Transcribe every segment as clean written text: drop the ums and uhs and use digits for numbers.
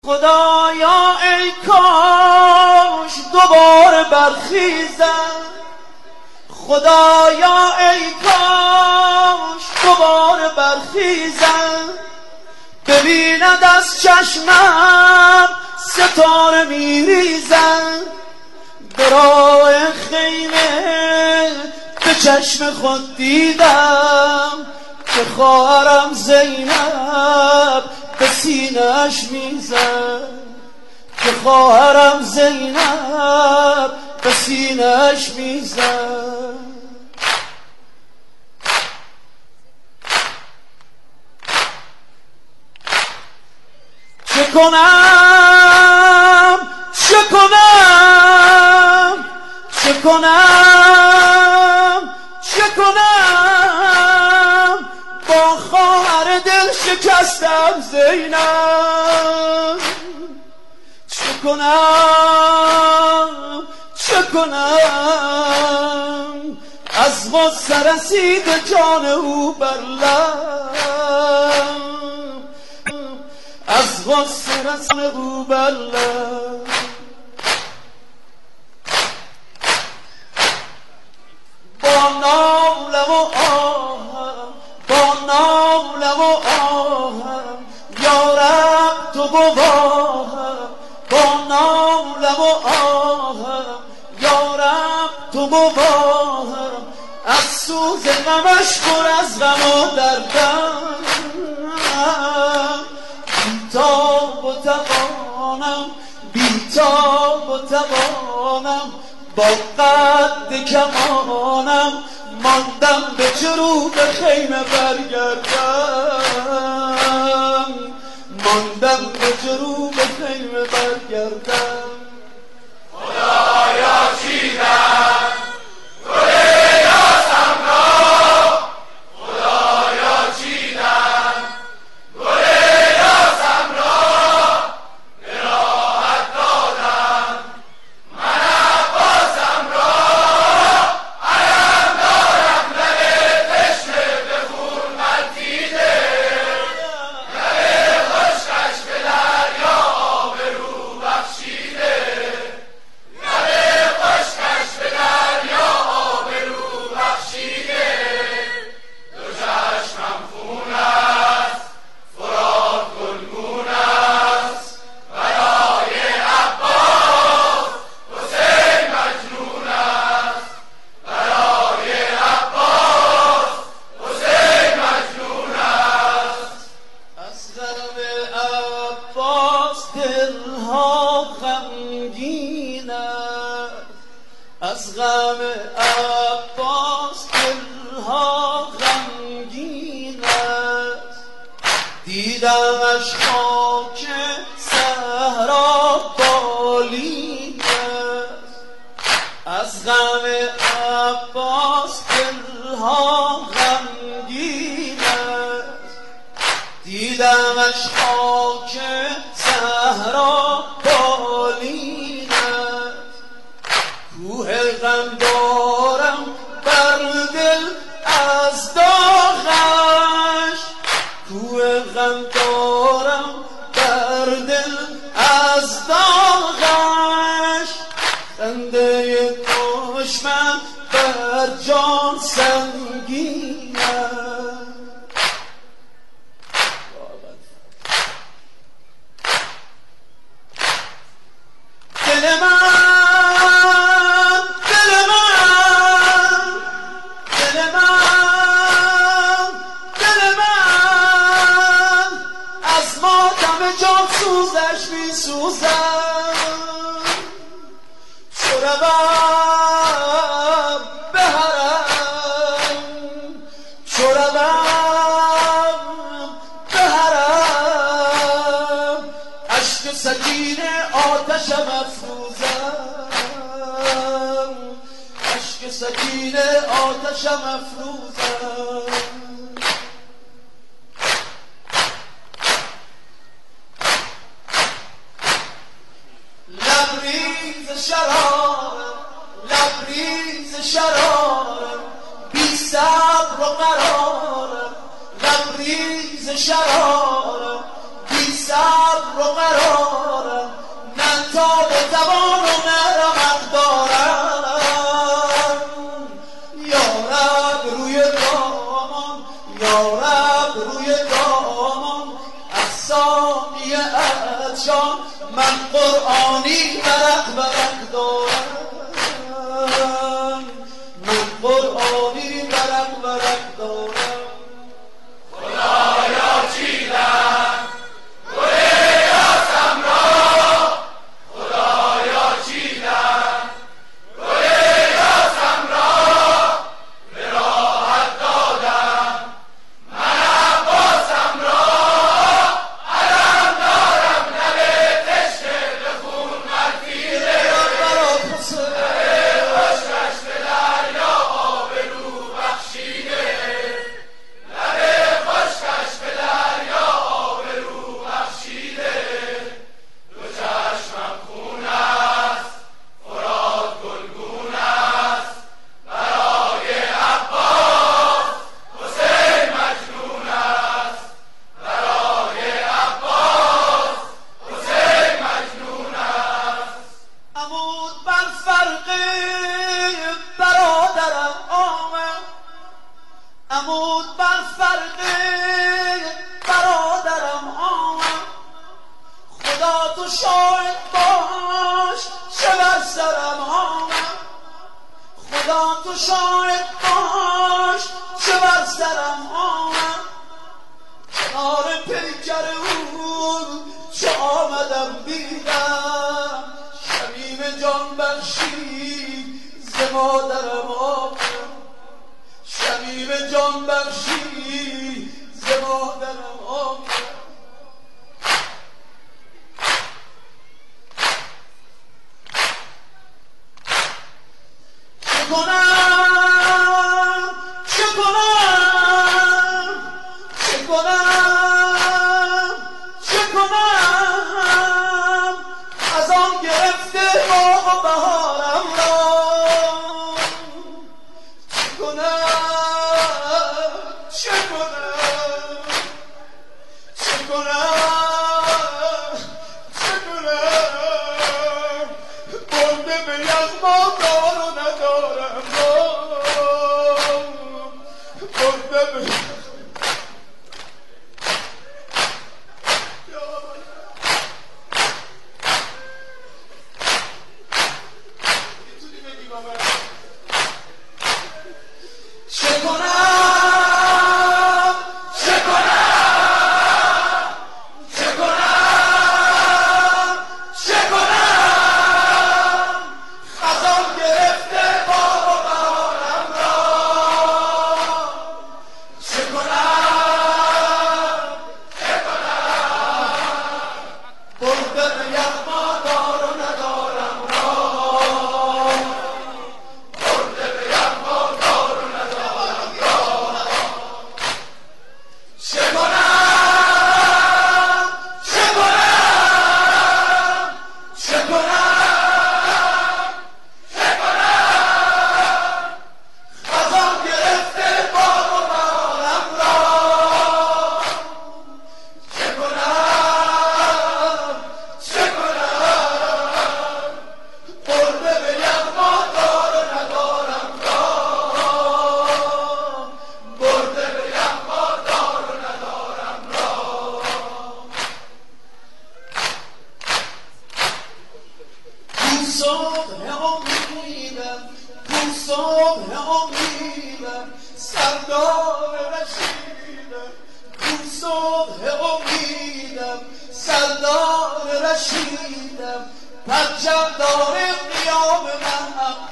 خدایا ای کاش دوباره برخیزم، خدایا ای کاش دوباره برخیزم، ببیند از چشمم ستاره میریزن، به راه خیمه به چشم خود دیدم که خواهرم زینب به سینه‌اش میزد، که خواهرم زینب به سینه‌اش میزد. چه کنم چه کنم چه کنم چه کنم با خواهر دل شکستم زینب، چه کنم چه کنم از غصه رسید جان او بر لب، از غصه رسید او بر لب. با ناله و آهم با ناله و آهم یارب تو گواهم، با ناله و آهم یارب تو گواهم، از سوز غمش پر از غم و دردم، بیتاب و توانم بیتاب و توانم، با قد کمانم ماندم به جروب خیمه برگردم، ماندم به جروب خیمه برگردم. خدایا چیدم گل یاسم را، خدایا چیدم گل یاسم را، به راحت دادم من عباسم را، علم دارم لب تشنه به خون ملتیده، لب خشکش به دریا آب رو بخشیده، لب خشکش به دریا آب رو بخشیده، دو چشمم خون است فرات گلگون است، برای عباس حسین مجنون است، برای عباس حسین مجنون است. از غم عباس دلها غمگین است، از غم عباس دلها غمگین است، دیدمش خاک صحرا بالین است، از غم عباس دلها غمگین است، دیدمش خاک صحرا بالین است، کوه غم دارم بر دل از داغش، کوه غم دارم بر دل از داغش، خنده دشمن بر جان سنگین است. دل من دل من دل من دل من از ماتم جان سوزش می سوزم، چو روم به حرم چو روم به حرم، اشک سکینه آتشم افروزم، اشک سکینه آتشم افروزم. لبریز شرارم لبریز شرارم، بی صبر و قرارم لبریز شرارم، بی صبر و قرار بخشان من قرآنی ورق ورق دارم من قرآنی ورق ورق دارم خدایا چیدم گل یاسم را خدایا چیدم گل یاسم را به راحت دادم من عباسم را علم دارم لب تشنه به خون ملفیده لب خشکش به دریا آبرو بخشیده لب خشکش به دریا آبرو بخشیده دو چشمم خون است فرات گلگون است برای عباس حسین مجنون است برای عباس حسین مجنون است عمود بر فرق برادرم آمد عمود بر فرق برادرم آمد خدا تو شاهد باش چه بر سرم آمد خدا تو شاهد باش چه بر سرم آمد کنار پیکر او چه آمدم دیدم شمیم جان بخشید ز مادرم آمد شمیم جان بخشید ز مادرم آمد چه کنم چه کنم چه کنم چه کنم از آن گرفته باغ و بهارم را چه کنم چه کنم چه کنم چه کنم برده به یغما دار و ندارم برده به چه کنم چه کنم چه کنم چه کنم خزان گرفته باغ و بهارم را چه کنم چه کنم برده به یغما دار و ندارم را برده به یغما دار و ندارم را چه کنم چه کنم چه کنم چه کنم خزان گرفته باغ و بهارم را چه کنم چه کنم برده به یغما دار و ندارم را برده به یغما دار و ندارم را کو صبح امیدم کو صبح امیدم سردار رشیدم کو صبح امیدم سردار رشیدم پرچم دار قیام من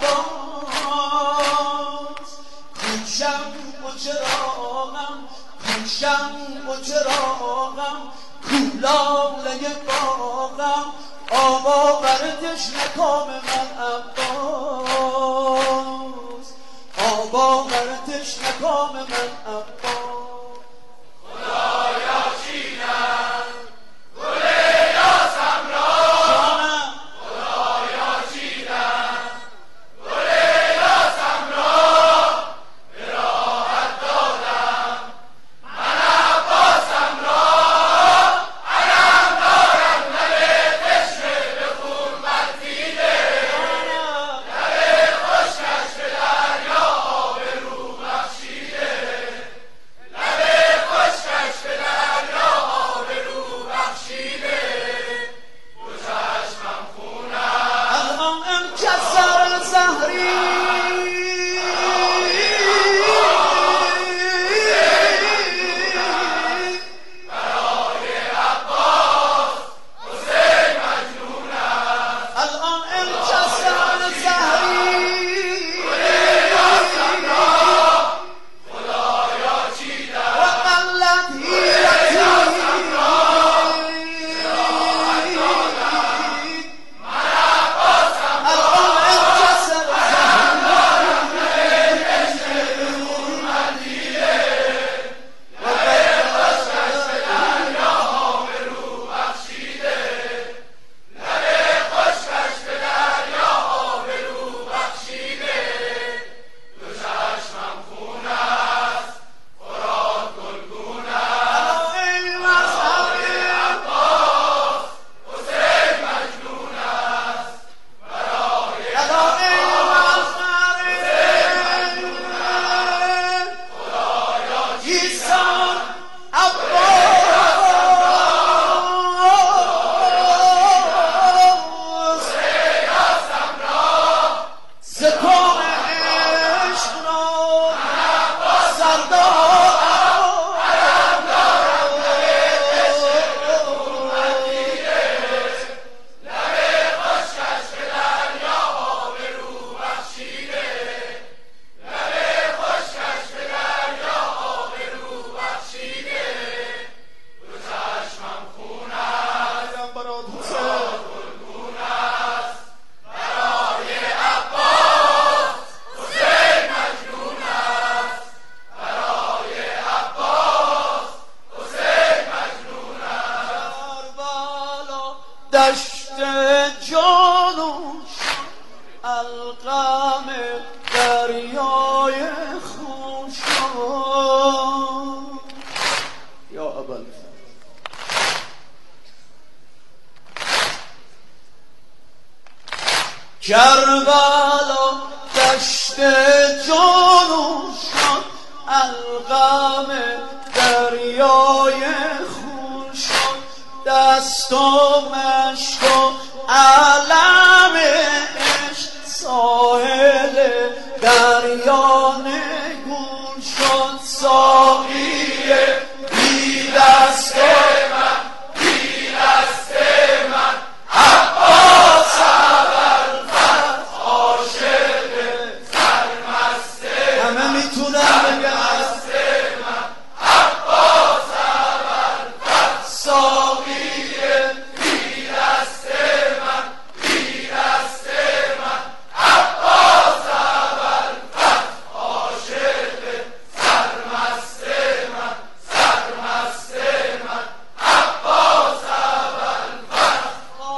عباس کو شمع و چراغم کو شمع و چراغم کو لاله باغم آبا بر تشنه کام من عباس آبا بر تشنه کام من عباس خدایا چیدم گل یاسم را جانم خدایا چیدم گل یاسم را به راحت دادم من عباسم را علم دارم لب تشنه به خون ملفیده دشت جانوش القم دریای خون شد. یا ابوالفضل کربلا دشت جانوش شد القم دریای خون شد. دست و مشک و علم عشق ساحل دریا نگون شد. ساقی بی دست من بی دست من عباس ابوالفضل عاشق سرمست همه میتونن بگن عباس ابوالفضل ساقی بی دست من بی دست من عباس ابوالفضل عاشق سرمست من سرمست من عباس ابوالفضل.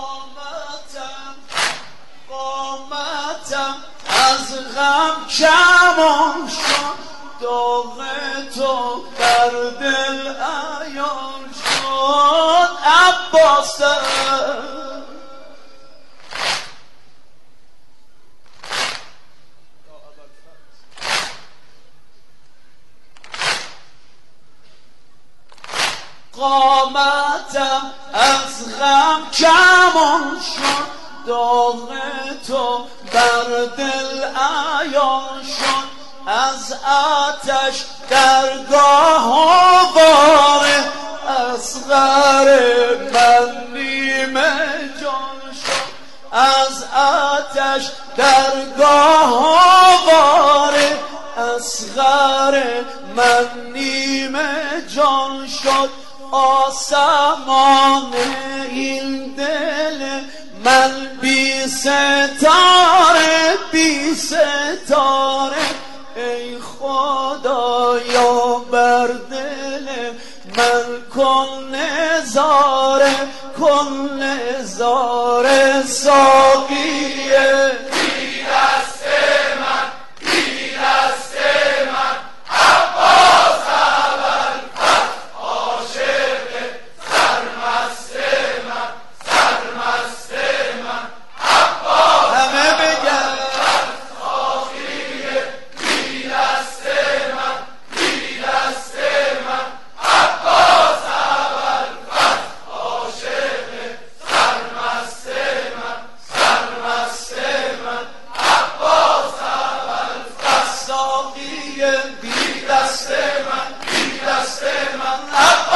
قامتم از غم کمان شد داغ تو در دل عیان شد. عباس قامتم از غم کمان شد داغ تو بر دل عیان شد. از آتش درگاه آواره اصغر من نیمه جان شد. از آتش درگاه آواره اصغر من نیمه جان شد. آسمان این دل من بی ستاره بی ستاره ای خدایا بر دل من کن نظاره کن نظاره. ساقیه بی دست من بی دست من عباس ابوالفضل عاشق سرمست من سرمست من عباس همه بگن ساقیه بی دست من بی دست من عباس ابوالفضل عاشق سرمست من سرمست من عباس ابوالفضل. ساقیه بی دست من بی دست من